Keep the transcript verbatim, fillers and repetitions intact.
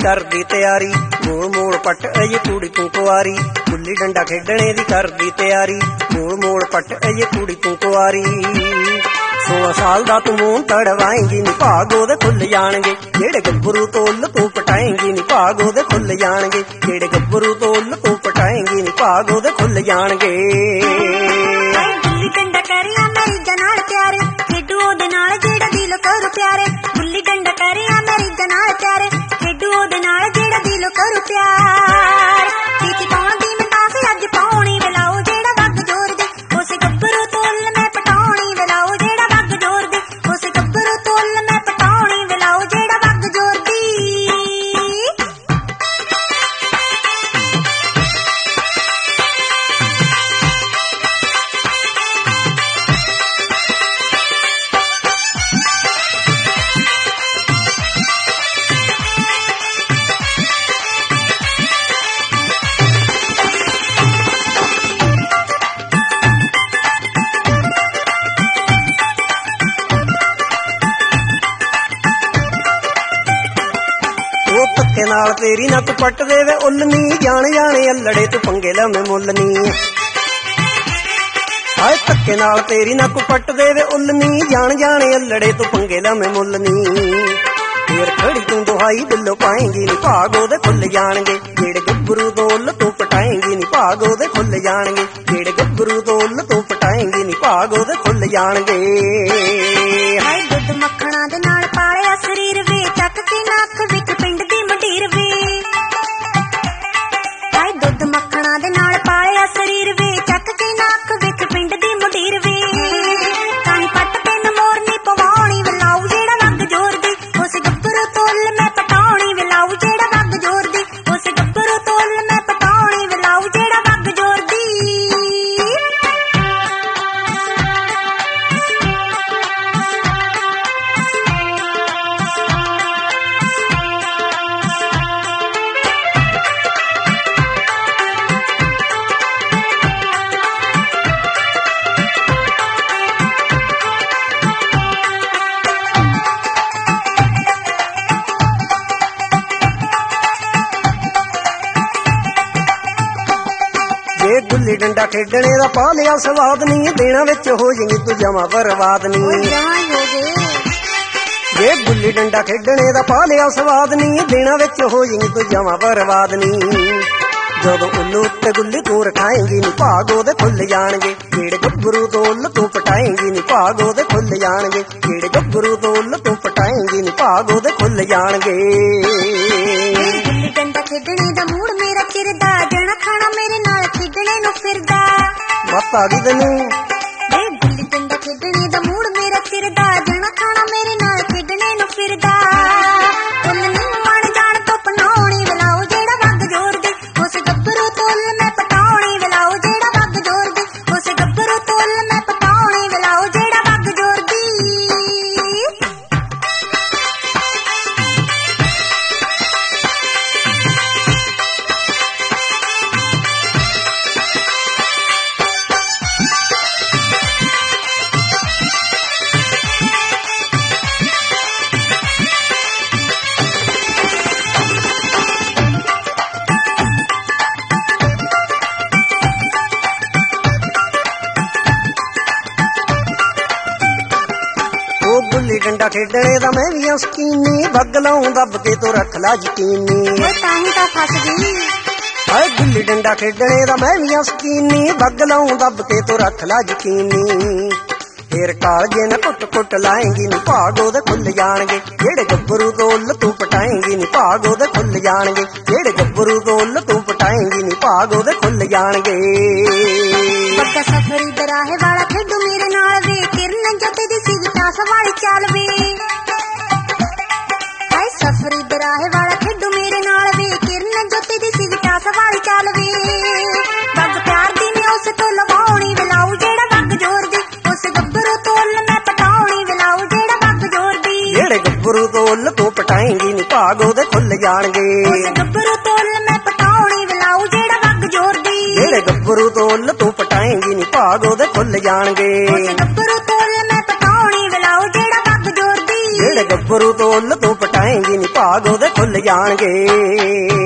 करदी तैयारी, मोड़ मोड़ पट अजे कुड़ी तू कुआरी। गुल्ली डंडा खेडने दी करदी तैयारी, मोड़ मोड़ पट अजे कुड़ी तू कुआरी। सोलह साल दा तू मूंह तड़वाएंगी नी भाग ओदे खुल जाणगे, जेड़े गब्बरू तोल तू पटाएंगी नी भाग ओदे खुल जाणगे, जेड़े गब्बरू तोल तू पटाएंगी नी भाग ओदे खुल जाणगे। गुल्ली डंडा करिया मेरी जनाल प्यारे, खेडू ओदे नाल जेड़ा दिल करू प्यारे। गुल्ली डंडा करिया मेरी जनाल प्यारे, खेडू ओदे नाल जेड़ा दिल करू प्यार। पीती पाउंदी मैं काफी अज पाउणी वेलाओ जेड़ा वग जोर दे, उस गब्बरू तोल मैं पटाउणी वेलाओ जेड़ा वग जोर दे, उस गब्बरू तोल मैं पटाउणी वेलाओ जेड़ा वग जोर दी। धक्के नाल तेरी नक पट देवे उल्लनी, जाने जाने अल्लड़े तू पंगे लवे मुल्लनी। हाय धक्के नाल तेरी नक पट देवे उल्लनी, जान जाने अल्लड़े तू पंगे लवे मुल्लनी। फिर खड़ी तू दुहाई दिलों पाएंगी नी भाग ओदे खुल जाणगे, जेड़े गब्बरू तोल तू पटाएंगी नी भाग ओदे खुल जाणगे, जेड़े गब्बरू तोल तू पटाएंगी नी भाग ओदे खुल जाणगे। हाय दुध मक्खणा दे नाल पालिया शरीर वे, चक के नक विच पिंड दी मंडीर वे। हाय दुध मक्खणा दे नाल पालिया शरीर वे, चक के नक विच पिंड दी मंडीर वे। काई पट पिंड मोरनी पवाउणी वेलाऊ जेड़ा वग जोर दी, उस गब्बरू तोल मैं पटाउणी वेलाऊ जेड़ा वग जोर दी, उस गब्बरू तोल मैं पटाउणी वेलाऊ जेड़ा वग जोर दी। जे गुल्ली डंडा खेडने दा पा लिया सवाद नी, देना विच हो जाएगी तू जमा बर्बाद नी। जे गुल्ली डंडा खेडने दा पा लिया सवाद नी, देना विच हो जाएगी तू जमा बर्बाद नी। जदों उल्लू उत्ते गुल्ली तू रखाएंगी नी भाग ओदे खुल जाणगे, जेड़े गब्बरू तोल तू पटाएंगी नी भाग ओदे खुल जाणगे, जेड़े गब्बरू तोल तू पटाएंगी नी भाग ओदे खुल जाणगे। गुल्ली डंडा खेडने दा मूड मेरा चिरदा, जणा खाना मेरे नाल खेडने नूं फिरदा। मत आ गई तैनूं वे गुल्ली डंडा खेडने दा मूड मेरा चिरदा, जणा खाना मेरे नाल खेडने नूं फिरदा। उल्लनी मन जान तो पनाउणी वेलाओ जेड़ा वग जोर दे, उस गब्बरू तोल मैं पटाउणी वेलाओ जेड़ा वग जोर दे, उस गब्बरू तोल मैं पटाउणी वेलाओ जेड़ा वग जोर दी। गुल्ली डंडा खेडने दा मैं भी शकीनी, बग लाऊं दब के तो रख ला यकीनी। ताही तां फस गई। हाय गुल्ली डंडा खेडने दा मैं भी शकीनी, बग लाऊं दब के तो रख ला यकीनी। फिर कालजे न कुट कुट लाएंगी नी भाग ओदे खुल जाणगे, जेड़े गब्बरू तोल तू पटाएंगी नी भाग ओदे खुल जाणगे, जेड़े गब्बरू तोल तू पटाएंगी नी भाग ओदे खुल जाणगे। बग्गा सफरी दराहे वाला खेडू मेरे नाल वे, किरण जते दी सी विकास वाली चाल वे। हाय सफरी दराहे वाला खेडू मेरे नाल वे, किरण जते दी सी विकास वाली चाल वे। बग प्यार दी ने उस तो लवाउणी वेलाऊ जेड़ा वग जोर दी, उस गब्बरू तोल मैं पटाउणी वेलाऊ जेड़ा वग जोर दी। जेड़े गब्बरू तोल तू पटाएंगी नी भाग ओदे खुल जाणगे, उस गब्बरू तोल मैं पटाउणी वेलाऊ जेड़ा वग जोर दी। जेड़े गब्बरू तोल तू पटाएंगी नी भाग ओदे खुल जाणगे, उस गब्बरू तोल मैं पटाउणी वेलाऊ जेड़ा वग जोर दी। जेड़े गब्बरू तोल तू पटाएंगी नी भाग ओदे खुल ਜਾਣਗੇ।